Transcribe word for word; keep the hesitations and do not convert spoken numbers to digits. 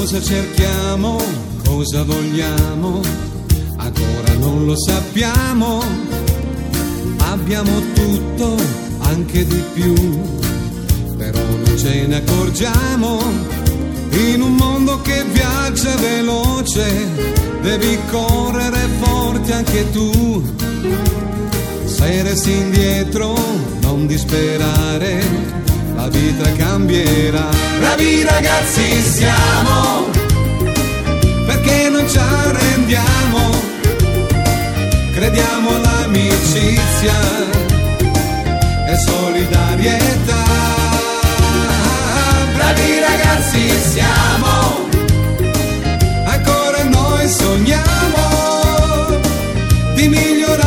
Cosa cerchiamo, cosa vogliamo, ancora non lo sappiamo. Abbiamo tutto, anche di più, però non ce ne accorgiamo. In un mondo che viaggia veloce, devi correre forte anche tu. Se resti indietro, non disperare, la vita cambierà. Bravi ragazzi siamo, perché non ci arrendiamo, crediamo all'amicizia e solidarietà. Bravi ragazzi siamo, ancora noi sogniamo di migliorare